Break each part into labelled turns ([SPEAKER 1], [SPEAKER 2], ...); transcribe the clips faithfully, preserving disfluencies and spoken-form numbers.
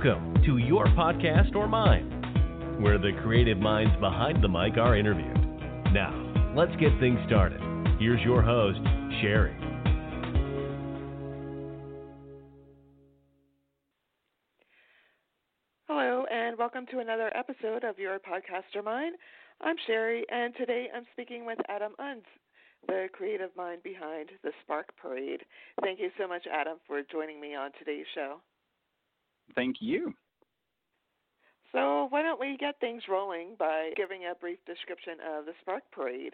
[SPEAKER 1] Welcome to Your Podcast or Mine, where the creative minds behind the mic are interviewed. Now, let's get things started. Here's your host, Sherry.
[SPEAKER 2] Hello, and welcome to another episode of Your Podcast or Mine. I'm Sherry, and today I'm speaking with Adam Unz, the creative mind behind the Spark Parade. Thank you so much, Adam, for joining me on today's show.
[SPEAKER 3] Thank you.
[SPEAKER 2] So why don't we get things rolling by giving a brief description of the Spark Parade?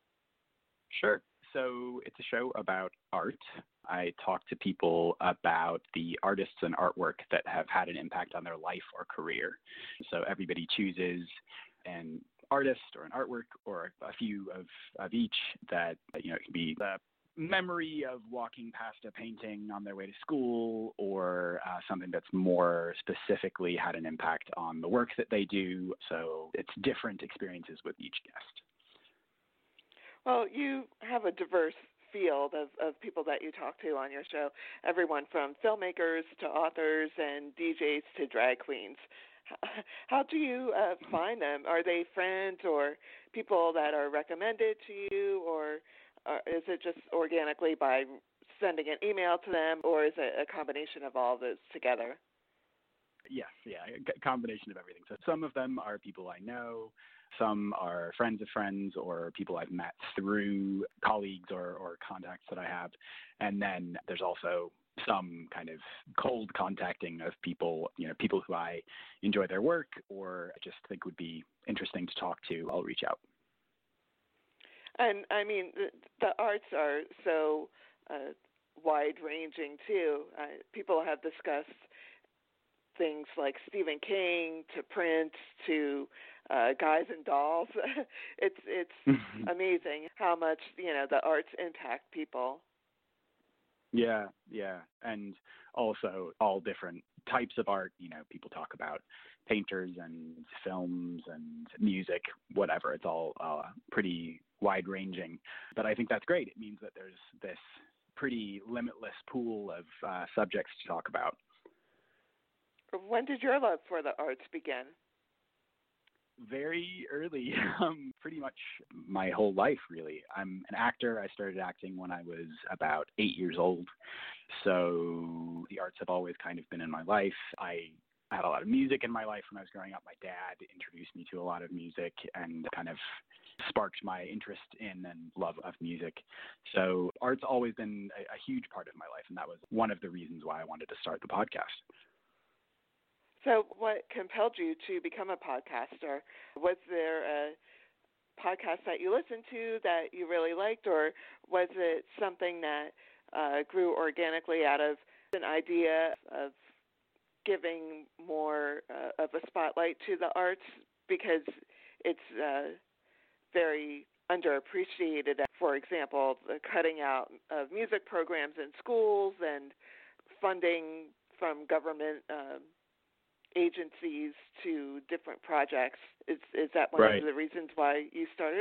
[SPEAKER 3] Sure. So it's a show about art. I talk to people about the artists and artwork that have had an impact on their life or career. So everybody chooses an artist or an artwork or a few of, of each that, you know, it can be the memory of walking past a painting on their way to school, or uh, something that's more specifically had an impact on the work that they do. So it's different experiences with each guest.
[SPEAKER 2] Well, you have a diverse field of, of people that you talk to on your show, everyone from filmmakers to authors and D Js to drag queens. How do you uh, find them? Are they friends or people that are recommended to you, or Uh, is it just organically by sending an email to them, or is it a combination of all those together?
[SPEAKER 3] Yes, yeah, a combination of everything. So some of them are people I know, some are friends of friends or people I've met through colleagues or, or contacts that I have. And then there's also some kind of cold contacting of people, you know, people who I enjoy their work or just think would be interesting to talk to. I'll reach out.
[SPEAKER 2] And, I mean, the, the arts are so uh, wide-ranging, too. Uh, people have discussed things like Stephen King to Prince to uh, Guys and Dolls. it's it's amazing how much, you know, the arts impact people.
[SPEAKER 3] Yeah, yeah. And also all different types of art. You know, people talk about painters and films and music, whatever. It's all uh, pretty wide-ranging. But I think that's great. It means that there's this pretty limitless pool of uh, subjects to talk about.
[SPEAKER 2] When did your love for the arts begin?
[SPEAKER 3] Very early, um, pretty much my whole life, really. I'm an actor. I started acting when I was about eight years old. So the arts have always kind of been in my life. I had a lot of music in my life when I was growing up. My dad introduced me to a lot of music and kind of sparked my interest in and love of music. So art's always been a, a huge part of my life, and that was one of the reasons why I wanted to start the podcast.
[SPEAKER 2] So what compelled you to become a podcaster? Was there a podcast that you listened to that you really liked, or was it something that uh, grew organically out of an idea of giving more uh, of a spotlight to the arts because it's uh, very underappreciated? For example, the cutting out of music programs in schools and funding from government uh, agencies to different projects. Is is that one
[SPEAKER 3] Right.
[SPEAKER 2] of the reasons why you started?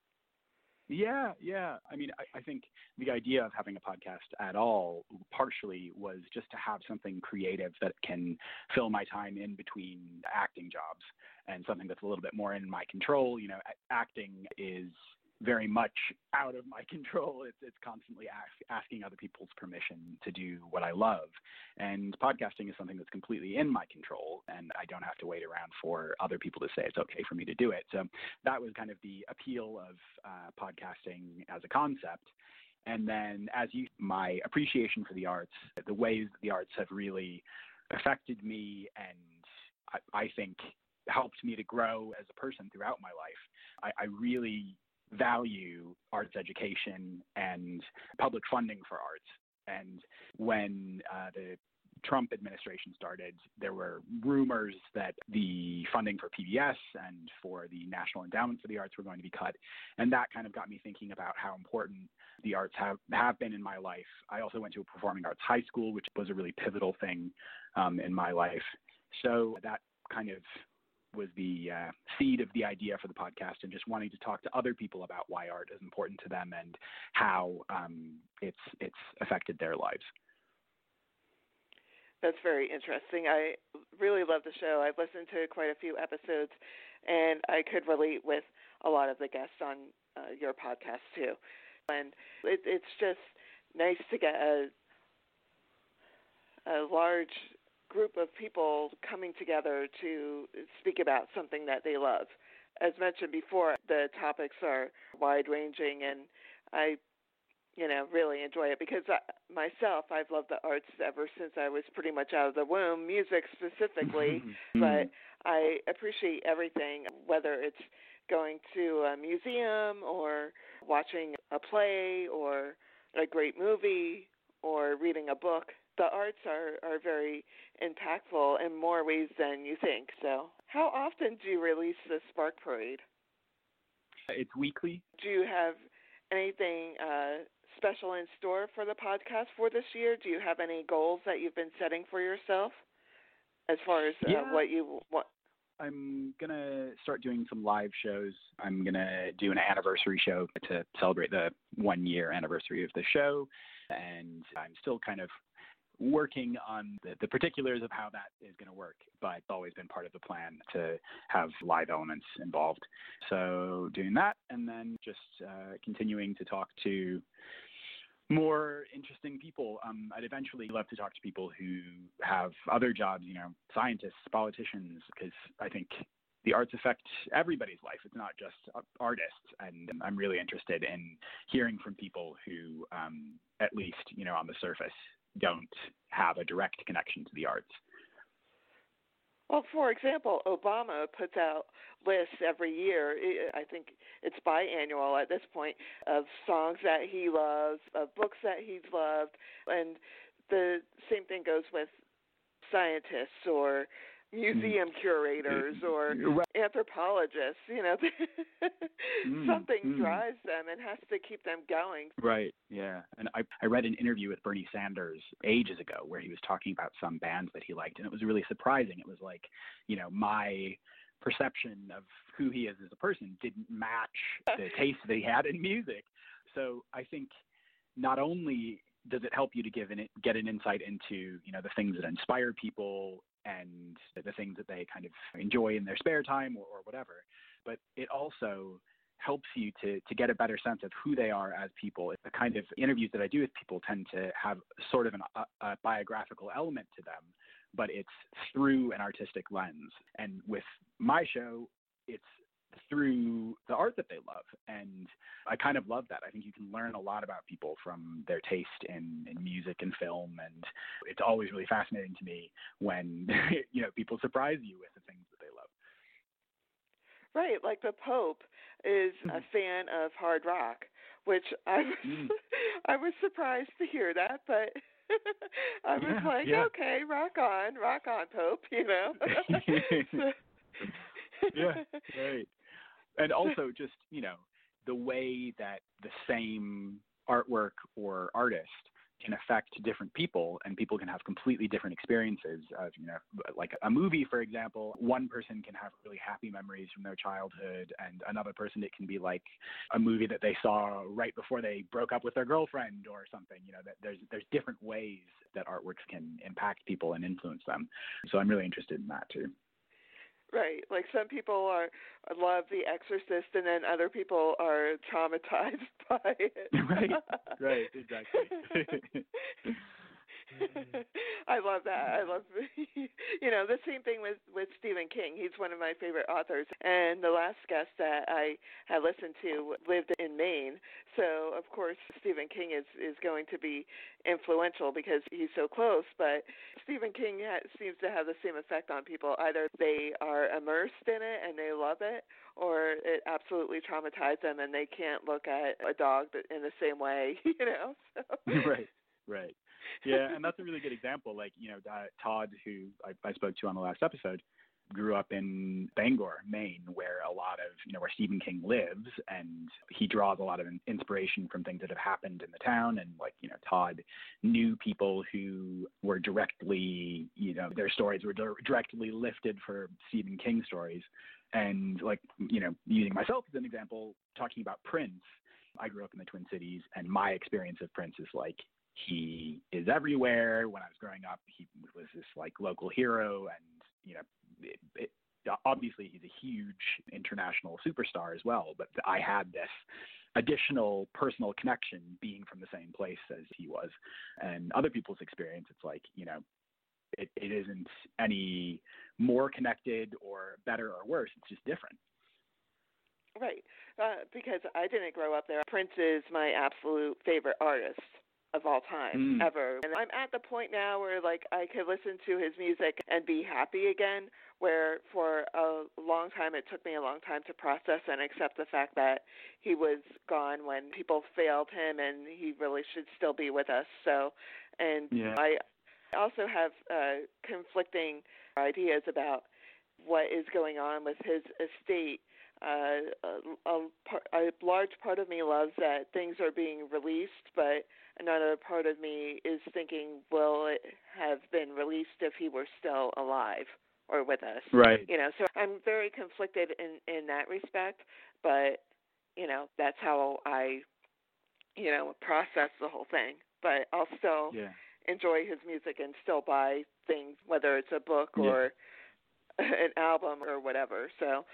[SPEAKER 3] Yeah, yeah. I mean, I, I think the idea of having a podcast at all partially was just to have something creative that can fill my time in between acting jobs and something that's a little bit more in my control. You know, acting is very much out of my control. It's it's constantly ask, asking other people's permission to do what I love. And podcasting is something that's completely in my control, and I don't have to wait around for other people to say it's okay for me to do it. So that was kind of the appeal of uh, podcasting as a concept. And then as you, my appreciation for the arts, the ways that the arts have really affected me and I, I think helped me to grow as a person throughout my life. I, I really value arts education and public funding for arts. And when uh, the Trump administration started, there were rumors that the funding for P B S and for the National Endowment for the Arts were going to be cut. And that kind of got me thinking about how important the arts have, have been in my life. I also went to a performing arts high school, which was a really pivotal thing um, in my life. So that kind of was the uh, seed of the idea for the podcast, and just wanting to talk to other people about why art is important to them and how um, it's it's affected their lives.
[SPEAKER 2] That's very interesting. I really love the show. I've listened to quite a few episodes, and I could relate with a lot of the guests on uh, your podcast too. And it, it's just nice to get a, a large group of people coming together to speak about something that they love. As mentioned before, the topics are wide-ranging, and I, you know, really enjoy it because I, myself, I've loved the arts ever since I was pretty much out of the womb, music specifically, but I appreciate everything, whether it's going to a museum or watching a play or a great movie or reading a book. The arts are, are very impactful in more ways than you think. So how often do you release the Spark Parade?
[SPEAKER 3] It's weekly.
[SPEAKER 2] Do you have anything uh, special in store for the podcast for this year? Do you have any goals that you've been setting for yourself as far as uh,
[SPEAKER 3] yeah.
[SPEAKER 2] what you want?
[SPEAKER 3] I'm going to start doing some live shows. I'm going to do an anniversary show to celebrate the one-year anniversary of the show, and I'm still kind of working on the, the particulars of how that is going to work, but it's always been part of the plan to have live elements involved. So doing that, and then just uh, continuing to talk to more interesting people. Um, I'd eventually love to talk to people who have other jobs, you know, scientists, politicians, because I think the arts affect everybody's life. It's not just artists, and I'm really interested in hearing from people who, um, at least, you know, on the surface, don't have a direct connection to the arts.
[SPEAKER 2] Well, for example, Obama puts out lists every year. I think it's biannual at this point, of songs that he loves, of books that he's loved, and the same thing goes with scientists or museum curators or anthropologists. You know, something
[SPEAKER 3] mm,
[SPEAKER 2] drives them and has to keep them going.
[SPEAKER 3] Right, yeah. And I, I read an interview with Bernie Sanders ages ago where he was talking about some bands that he liked, and it was really surprising. It was like, you know, my perception of who he is as a person didn't match the taste that he had in music. So I think not only does it help you to give an, get an insight into, you know, the things that inspire people and the things that they kind of enjoy in their spare time or, or whatever, but it also helps you to, to get a better sense of who they are as people. The kind of interviews that I do with people tend to have sort of an, a, a biographical element to them, but it's through an artistic lens. And with my show, it's through the art that they love. And I kind of love that. I think you can learn a lot about people from their taste in, in music and film. And it's always really fascinating to me when, you know, people surprise you with the things that they love.
[SPEAKER 2] Right, like the Pope is a fan of hard rock, which I was,
[SPEAKER 3] mm.
[SPEAKER 2] I was surprised to hear that, but I was
[SPEAKER 3] yeah,
[SPEAKER 2] like,
[SPEAKER 3] yeah.
[SPEAKER 2] okay, rock on, rock on, Pope, you know.
[SPEAKER 3] yeah, right. And also just, you know, the way that the same artwork or artist can affect different people, and people can have completely different experiences of, you know, like a movie, for example. One person can have really happy memories from their childhood, and another person, it can be like a movie that they saw right before they broke up with their girlfriend or something. You know, that there's there's different ways that artworks can impact people and influence them. So I'm really interested in that too.
[SPEAKER 2] Right, like some people are love The Exorcist, and then other people are traumatized by it.
[SPEAKER 3] right, right, exactly.
[SPEAKER 2] I love that. I love, you know, the same thing with, with Stephen King. He's one of my favorite authors. And the last guest that I had listened to lived in Maine. So, of course, Stephen King is, is going to be influential because he's so close. But Stephen King ha- seems to have the same effect on people. Either they are immersed in it and they love it, or it absolutely traumatized them and they can't look at a dog in the same way, you know? So.
[SPEAKER 3] Right, right. Yeah, and that's a really good example. Like, you know, uh, Todd, who I, I spoke to on the last episode, grew up in Bangor, Maine, where a lot of, you know, where Stephen King lives, and he draws a lot of inspiration from things that have happened in the town. And, like, you know, Todd knew people who were directly, you know, their stories were directly lifted for Stephen King stories. And, like, you know, using myself as an example, talking about Prince, I grew up in the Twin Cities, and my experience of Prince is like he is everywhere. When I was growing up, he was this like local hero, and you know, it, it, obviously he's a huge international superstar as well. But I had this additional personal connection being from the same place as he was, and other people's experience. It's like, you know, it, it isn't any more connected or better or worse. It's just different.
[SPEAKER 2] Right, uh, because I didn't grow up there. Prince is my absolute favorite artist of all time,
[SPEAKER 3] Mm.
[SPEAKER 2] ever. And I'm at the point now where, like, I could listen to his music and be happy again, where for a long time it took me a long time to process and accept the fact that he was gone when people failed him, and he really should still be with us. So, and
[SPEAKER 3] Yeah.
[SPEAKER 2] I also have uh, conflicting ideas about what is going on with his estate. Uh, a, a, a large part of me loves that things are being released, but another part of me is thinking, will it have been released if he were still alive or with us?
[SPEAKER 3] Right.
[SPEAKER 2] You know, so I'm very conflicted in, in that respect, but, you know, that's how I, you know, process the whole thing. But I'll still
[SPEAKER 3] Yeah.
[SPEAKER 2] enjoy his music and still buy things, whether it's a book or
[SPEAKER 3] yeah.
[SPEAKER 2] an album or whatever. So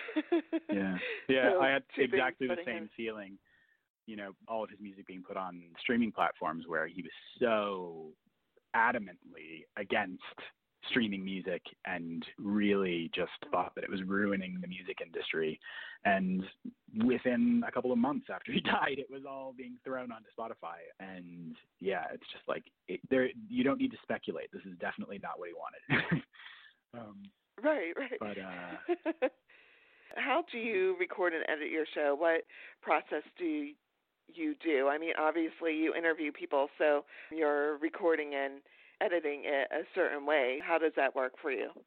[SPEAKER 3] yeah, yeah,
[SPEAKER 2] so
[SPEAKER 3] I had
[SPEAKER 2] two
[SPEAKER 3] exactly the
[SPEAKER 2] things
[SPEAKER 3] same
[SPEAKER 2] in.
[SPEAKER 3] feeling. You know, all of his music being put on streaming platforms, where he was so adamantly against streaming music and really just thought that it was ruining the music industry. And within a couple of months after he died, it was all being thrown onto Spotify. And yeah, it's just like it, there. You don't need to speculate. This is definitely not what he wanted. um,
[SPEAKER 2] Right, right.
[SPEAKER 3] But uh,
[SPEAKER 2] how do you record and edit your show? What process do you do? I mean, obviously you interview people, so you're recording and editing it a certain way. How does that work for you?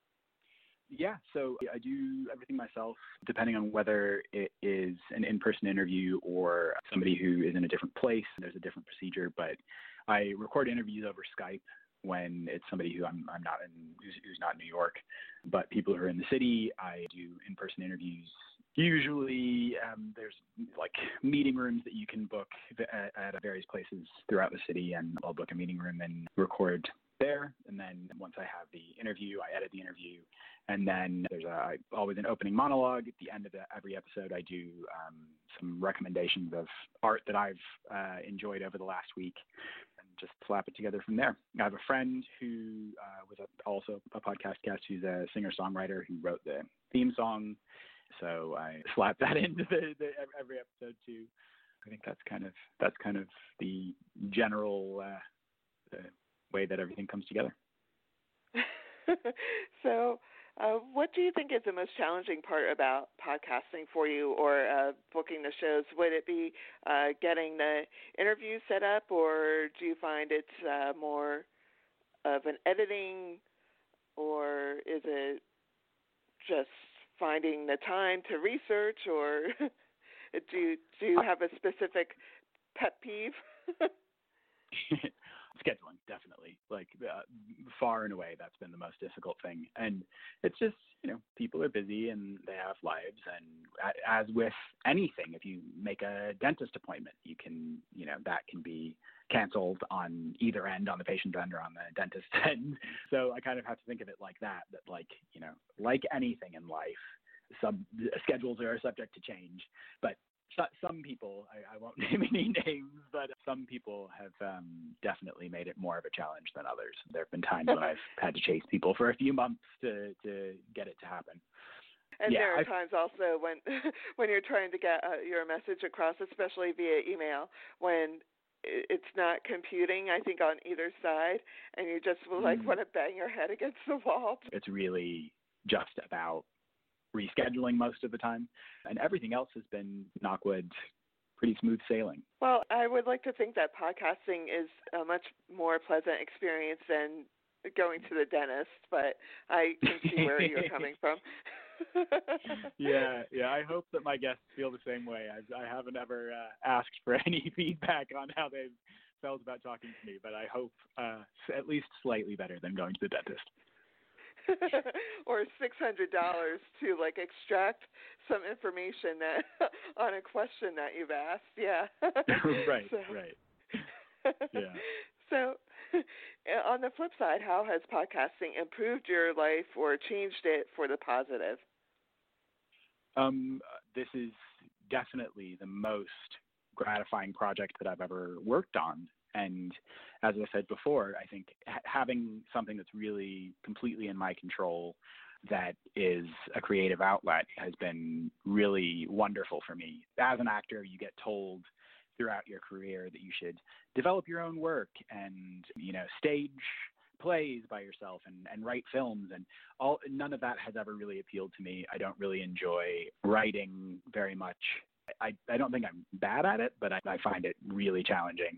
[SPEAKER 3] Yeah, so I do everything myself, depending on whether it is an in-person interview or somebody who is in a different place. There's a different procedure, but I record interviews over Skype when it's somebody who I'm I'm not in who's, who's not in New York. But people who are in the city, I do in-person interviews. Usually, um, there's like meeting rooms that you can book at, at various places throughout the city, and I'll book a meeting room and record there. And then once I have the interview, I edit the interview, and then there's a, always an opening monologue at the end of the, every episode. I do um, some recommendations of art that I've uh, enjoyed over the last week, and just slap it together from there. I have a friend who uh, was a, also a podcast guest, who's a singer-songwriter who wrote the theme song. So I slap that into the, the every episode too. I think that's kind of that's kind of the general uh, the way that everything comes together.
[SPEAKER 2] So, uh, what do you think is the most challenging part about podcasting for you, or uh, booking the shows? Would it be uh, getting the interview set up, or do you find it's uh, more of an editing, or is it just finding the time to research, or do you, do you have a specific pet peeve?
[SPEAKER 3] Scheduling, definitely. Like uh, far and away, that's been the most difficult thing. And it's just, you know, people are busy and they have lives. And as with anything, if you make a dentist appointment, you can, you know, that can be canceled on either end, on the patient end or on the dentist end. So I kind of have to think of it like that, that like, you know, like anything in life, sub schedules are subject to change. But some people, I, I won't name any names, but some people have um, definitely made it more of a challenge than others. There have been times when I've had to chase people for a few months to, to get it to happen.
[SPEAKER 2] And
[SPEAKER 3] yeah,
[SPEAKER 2] there are
[SPEAKER 3] I've,
[SPEAKER 2] times also when when you're trying to get uh, your message across, especially via email, when it's not computing, I think, on either side, and you just like
[SPEAKER 3] mm,
[SPEAKER 2] want to bang your head against the wall.
[SPEAKER 3] It's really just about rescheduling most of the time, and everything else has been, knock wood, pretty smooth sailing.
[SPEAKER 2] Well, I would like to think that podcasting is a much more pleasant experience than going to the dentist, but I can see where you're coming from.
[SPEAKER 3] yeah, yeah. I hope that my guests feel the same way. I've, I haven't ever uh, asked for any feedback on how they've felt about talking to me, but I hope uh, at least slightly better than going to the dentist.
[SPEAKER 2] Or six hundred dollars to like extract some information that on a question that you've asked. Yeah.
[SPEAKER 3] right,
[SPEAKER 2] so,
[SPEAKER 3] right. Yeah.
[SPEAKER 2] So, on the flip side, how has podcasting improved your life or changed it for the positive?
[SPEAKER 3] Um, this is definitely the most gratifying project that I've ever worked on. And as I said before, I think ha- having something that's really completely in my control, that is a creative outlet, has been really wonderful for me. As an actor, you get told throughout your career that you should develop your own work and, you know, stage plays by yourself and, and write films, and all. None of that has ever really appealed to me. I don't really enjoy writing very much. I, I don't think I'm bad at it, but I, I find it really challenging.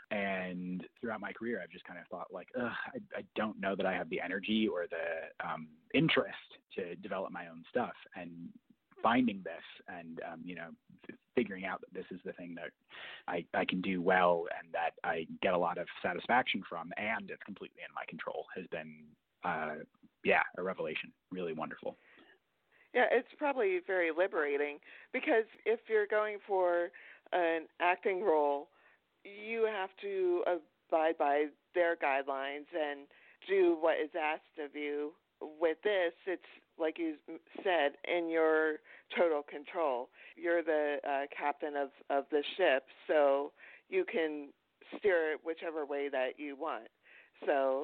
[SPEAKER 3] And throughout my career, I've just kind of thought like, Ugh, I, I don't know that I have the energy or the um, interest to develop my own stuff. And finding this and, um, you know, f- figuring out that this is the thing that I, I can do well and that I get a lot of satisfaction from, and it's completely in my control, has been, uh, yeah, a revelation. Really wonderful.
[SPEAKER 2] Yeah, it's probably very liberating, because if you're going for an acting role, you have to abide by their guidelines and do what is asked of you. With this, it's, like you said, in your total control. You're the uh, captain of, of the ship, so you can steer it whichever way that you want. So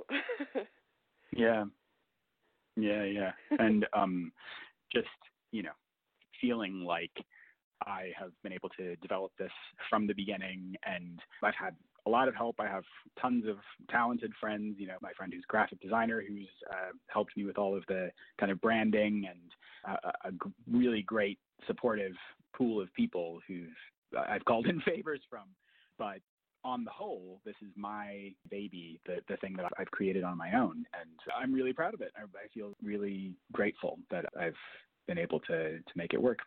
[SPEAKER 3] Yeah. Yeah, yeah. And um, just, you know, feeling like I have been able to develop this from the beginning, and I've had a lot of help. I have tons of talented friends, you know, my friend who's a graphic designer who's uh, helped me with all of the kind of branding, and uh, a g- really great supportive pool of people who've I've called in favors from. But on the whole, this is my baby, the, the thing that I've created on my own, and I'm really proud of it. I, I feel really grateful that I've been able to, to make it work.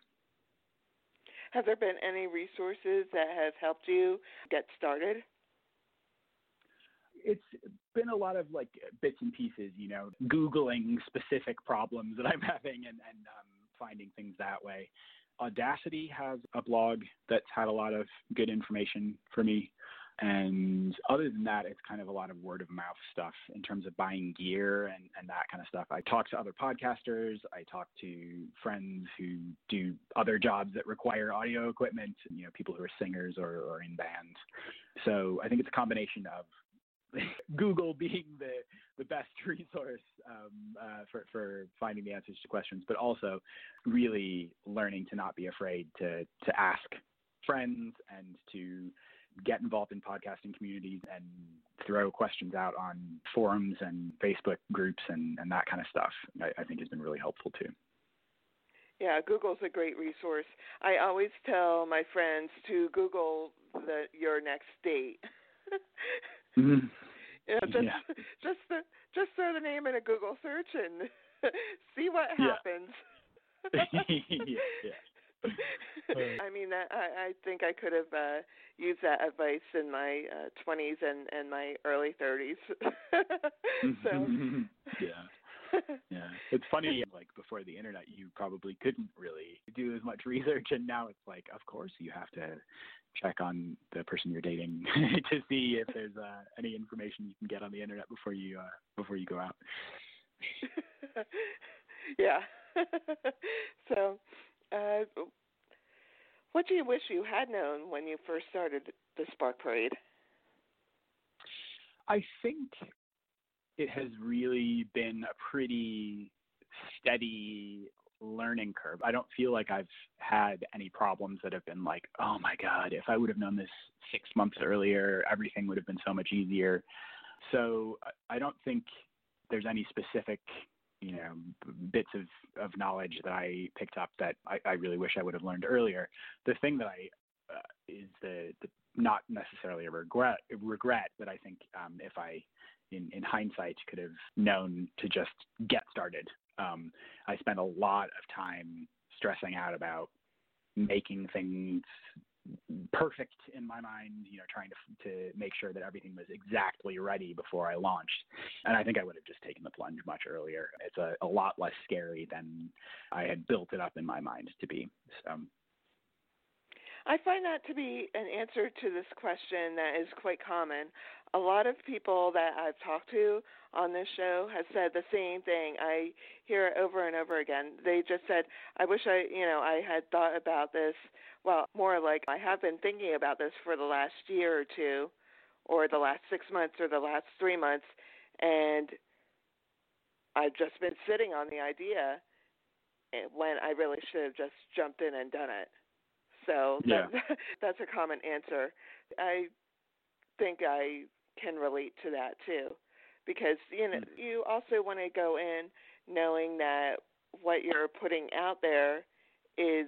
[SPEAKER 2] have there been any resources that have helped you get started?
[SPEAKER 3] It's been a lot of like bits and pieces, you know, Googling specific problems that I'm having and, and um, finding things that way. Audacity has a blog that's had a lot of good information for me. And other than that, it's kind of a lot of word of mouth stuff in terms of buying gear and, and that kind of stuff. I talk to other podcasters. I talk to friends who do other jobs that require audio equipment, you know, people who are singers or, or in bands. So I think it's a combination of Google being the, the best resource um, uh, for, for finding the answers to questions, but also really learning to not be afraid to, to ask friends and to get involved in podcasting communities and throw questions out on forums and Facebook groups and, and that kind of stuff, I, I think has been really helpful too.
[SPEAKER 2] Yeah, Google's a great resource. I always tell my friends to Google the, your next date.
[SPEAKER 3] Mm-hmm.
[SPEAKER 2] You know, just
[SPEAKER 3] yeah.
[SPEAKER 2] just the, just throw the name in a Google search and see what happens.
[SPEAKER 3] Yeah. yeah. yeah.
[SPEAKER 2] I mean, that, I, I think I could have uh, used that advice in my uh, twenties and, and my early thirties. So,
[SPEAKER 3] yeah. Yeah. It's funny, like before the internet, you probably couldn't really do as much research, and now it's like, of course, you have to check on the person you're dating to see if there's uh, any information you can get on the internet before you uh, before you go out.
[SPEAKER 2] Yeah. So, uh, what do you wish you had known when you first started the Spark Parade?
[SPEAKER 3] I think it has really been a pretty steady learning curve. I don't feel like I've had any problems that have been like, oh my God, if I would have known this six months earlier, everything would have been so much easier. So I don't think there's any specific, you know, bits of, of knowledge that I picked up that I, I really wish I would have learned earlier. The thing that I, uh, is the, the, not necessarily a regret, regret, but I think um, if I, in, in hindsight, could have known to just get started. Um, I spent a lot of time stressing out about making things perfect in my mind, you know, trying to to make sure that everything was exactly ready before I launched. And I think I would have just taken the plunge much earlier. It's a, a lot less scary than I had built it up in my mind to be. So.
[SPEAKER 2] I find that to be an answer to this question that is quite common. A lot of people that I've talked to on this show have said the same thing. I hear it over and over again. They just said, I wish I, you know, I had thought about this. Well, more like I have been thinking about this for the last year or two, or the last six months, or the last three months, and I've just been sitting on the idea when I really should have just jumped in and done it. So
[SPEAKER 3] yeah.
[SPEAKER 2] that, that's a common answer. I think I can relate to that too, because you know mm-hmm. you also want to go in knowing that what you're putting out there is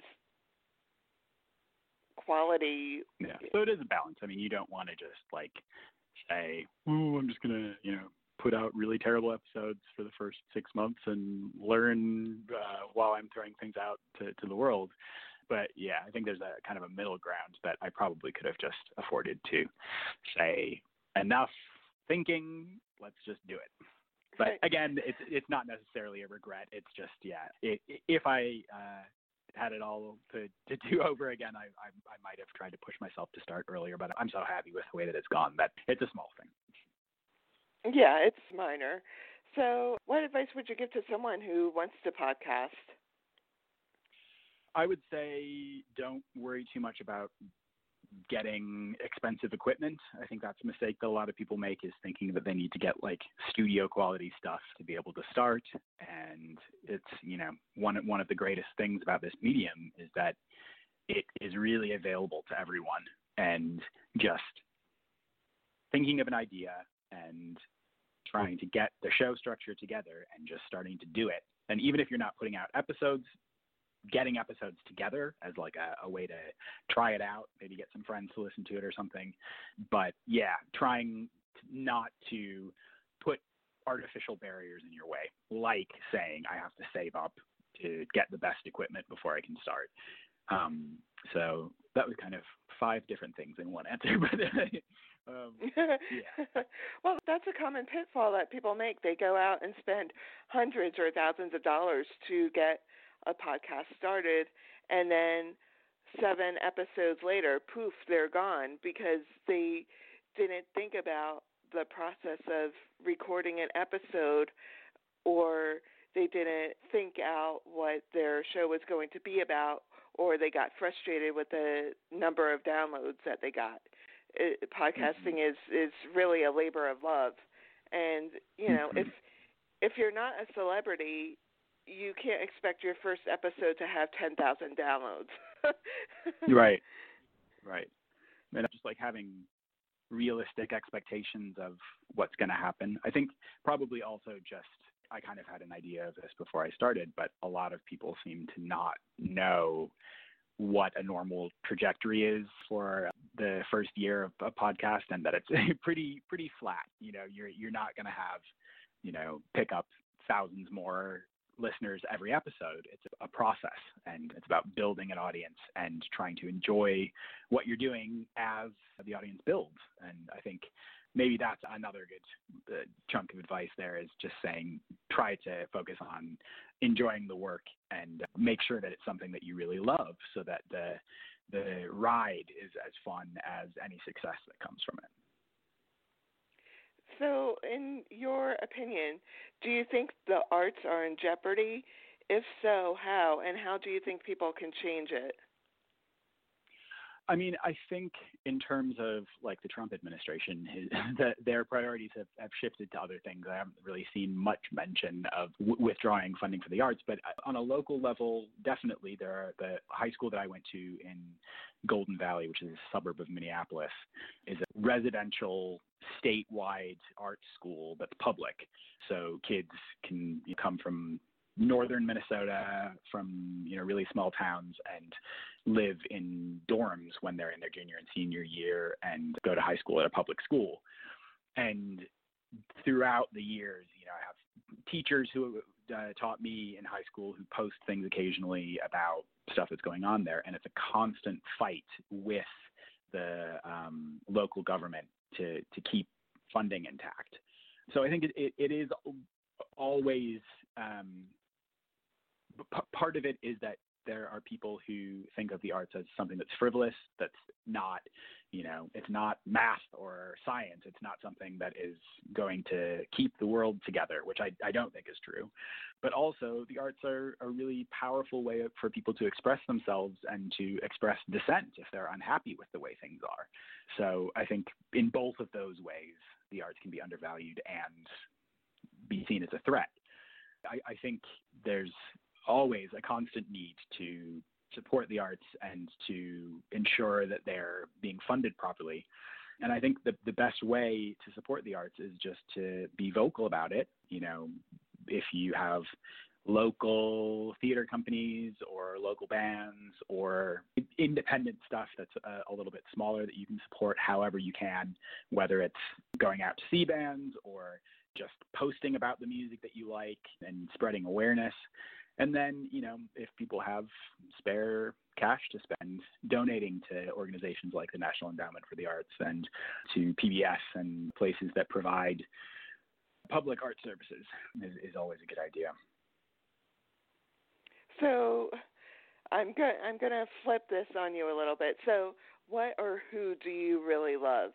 [SPEAKER 2] quality.
[SPEAKER 3] Yeah. So it is a balance. I mean, you don't want to just like say, "Oh, I'm just gonna, you know, put out really terrible episodes for the first six months and learn uh, while I'm throwing things out to, to the world." But yeah, I think there's a kind of a middle ground that I probably could have just afforded to say, enough thinking, let's just do it. But again, it's it's not necessarily a regret. It's just, yeah, it, if I uh, had it all to, to do over again, I, I I might have tried to push myself to start earlier. But I'm so happy with the way that it's gone that it's a small thing.
[SPEAKER 2] Yeah, it's minor. So what advice would you give to someone who wants to podcast?
[SPEAKER 3] I would say don't worry too much about getting expensive equipment. I think that's a mistake that a lot of people make, is thinking that they need to get like studio quality stuff to be able to start. And it's, you know, one one of the greatest things about this medium is that it is really available to everyone. And just thinking of an idea and trying to get the show structure together and just starting to do it. And even if you're not putting out episodes, getting episodes together as like a, a way to try it out, maybe get some friends to listen to it or something. But yeah, trying not to put artificial barriers in your way, like saying I have to save up to get the best equipment before I can start. Um, so that was kind of five different things in one answer. But um, yeah.
[SPEAKER 2] Well, that's a common pitfall that people make. They go out and spend hundreds or thousands of dollars to get a podcast started, and then seven episodes later, poof, they're gone because they didn't think about the process of recording an episode, or they didn't think out what their show was going to be about, or they got frustrated with the number of downloads that they got. It, podcasting mm-hmm. is, is really a labor of love. And, you know, mm-hmm. if if you're not a celebrity, you can't expect your first episode to have ten thousand downloads.
[SPEAKER 3] Right, right. And just like having realistic expectations of what's going to happen. I think probably also just, I kind of had an idea of this before I started, but a lot of people seem to not know what a normal trajectory is for the first year of a podcast, and that it's pretty, pretty flat. You know, you're, you're not going to have, you know, pick up thousands more listeners every episode. It's a process, and it's about building an audience and trying to enjoy what you're doing as the audience builds. And I think maybe that's another good uh, chunk of advice there, is just saying, try to focus on enjoying the work and make sure that it's something that you really love, so that the the ride is as fun as any success that comes from it.
[SPEAKER 2] So, in your opinion, do you think the arts are in jeopardy? If so, how? And how do you think people can change it?
[SPEAKER 3] I mean, I think in terms of like the Trump administration, his, that their priorities have, have shifted to other things. I haven't really seen much mention of w- withdrawing funding for the arts, but on a local level, definitely there are, the high school that I went to in Golden Valley, which is a suburb of Minneapolis, is a residential statewide art school that's public. So kids can come from northern Minnesota, from, you know, really small towns, and live in dorms when they're in their junior and senior year and go to high school at a public school. And throughout the years, you know, I have teachers who uh, taught me in high school who post things occasionally about stuff that's going on there. And it's a constant fight with the um, local government to, to keep funding intact. So I think it, it, it is always, um, p- part of it is that There are people who think of the arts as something that's frivolous, that's not, you know, it's not math or science. It's not something that is going to keep the world together, which I, I don't think is true. But also, the arts are a really powerful way for people to express themselves and to express dissent if they're unhappy with the way things are. So I think in both of those ways, the arts can be undervalued and be seen as a threat. I, I think there's always a constant need to support the arts and to ensure that they're being funded properly. And I think the, the best way to support the arts is just to be vocal about it. You know, if you have local theater companies or local bands or independent stuff that's a, a little bit smaller that you can support however you can, whether it's going out to see bands or just posting about the music that you like and spreading awareness. And then, you know, if people have spare cash to spend, donating to organizations like the National Endowment for the Arts and to P B S and places that provide public art services is, is always a good idea.
[SPEAKER 2] So I'm go- I'm going to flip this on you a little bit. So what or who do you really love?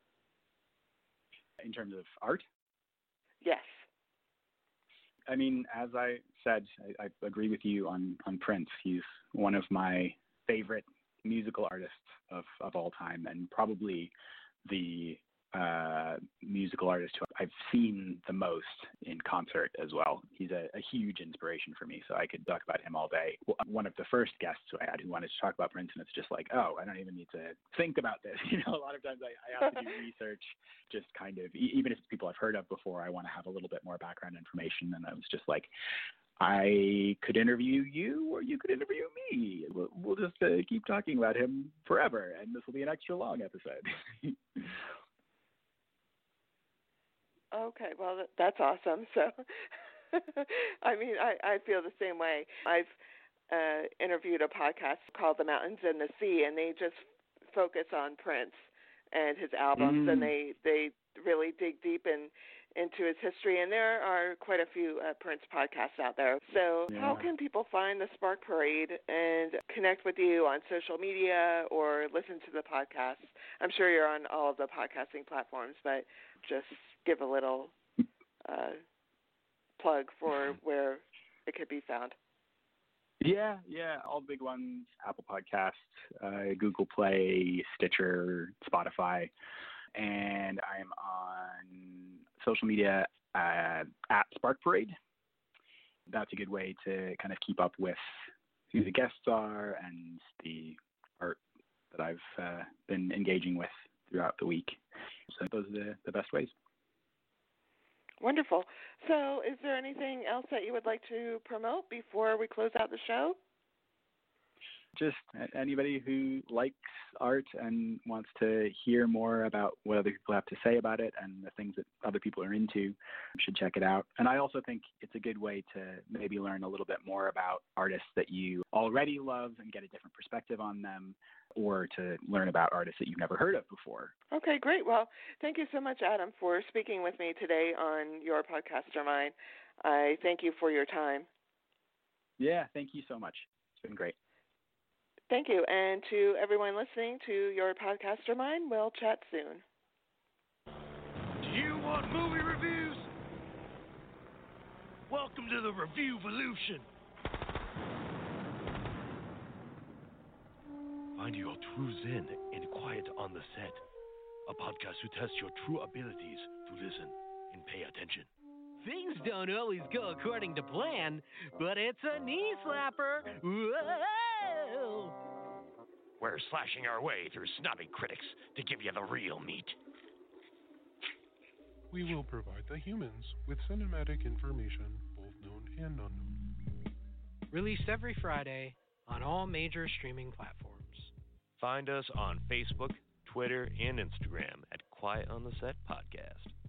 [SPEAKER 3] In terms of art?
[SPEAKER 2] Yes.
[SPEAKER 3] I mean, as I said, I, I agree with you on, on Prince. He's one of my favorite musical artists of, of all time, and probably the uh, musical artist who I've seen the most in concert as well. He's a, a huge inspiration for me, so I could talk about him all day. One of the first guests who I had who wanted to talk about Prince, and it's just like, oh, I don't even need to think about this. You know, a lot of times I, I have to do research, just kind of, even if it's people I've heard of before, I want to have a little bit more background information, and I was just like, I could interview you or you could interview me. We'll, we'll just uh, keep talking about him forever, and this will be an extra long episode.
[SPEAKER 2] Okay, well, that's awesome. So, I mean, I, I feel the same way. I've uh, interviewed a podcast called The Mountains and the Sea, and they just focus on Prince and his albums, mm. and they, they really dig deep in, into his history. And there are quite a few uh, Prince podcasts out there. So yeah. How can people find the Spark Parade and connect with you on social media or listen to the podcast? I'm sure you're on all of the podcasting platforms, but just give a little uh, plug for where it could be found.
[SPEAKER 3] Yeah, yeah, all the big ones, Apple Podcasts, uh, Google Play, Stitcher, Spotify, and I'm on social media uh, at Spark Parade. That's a good way to kind of keep up with who the guests are and the art that I've uh, been engaging with throughout the week. So those are the, the best ways.
[SPEAKER 2] Wonderful. So is there anything else that you would like to promote before we close out the show?
[SPEAKER 3] Just anybody who likes art and wants to hear more about what other people have to say about it and the things that other people are into should check it out. And I also think it's a good way to maybe learn a little bit more about artists that you already love and get a different perspective on them, or to learn about artists that you've never heard of before.
[SPEAKER 2] Okay, great. Well, thank you so much, Adam, for speaking with me today on Your Podcast or Mine. I thank you for your time.
[SPEAKER 3] Yeah, thank you so much. It's been great.
[SPEAKER 2] Thank you. And to everyone listening to Your Podcast or Mine, we'll chat soon.
[SPEAKER 4] Do you want movie reviews? Welcome to the Reviewvolution. Find your true zen and quiet on the set. A podcast who tests your true abilities to listen and pay attention.
[SPEAKER 5] Things don't always go according to plan, but it's a knee slapper. Whoa!
[SPEAKER 4] We're slashing our way through snobby critics to give you the real meat.
[SPEAKER 6] We will provide the humans with cinematic information, both known and unknown.
[SPEAKER 5] Released every Friday on all major streaming platforms.
[SPEAKER 1] Find us on Facebook, Twitter, and Instagram at Quiet on the Set Podcast.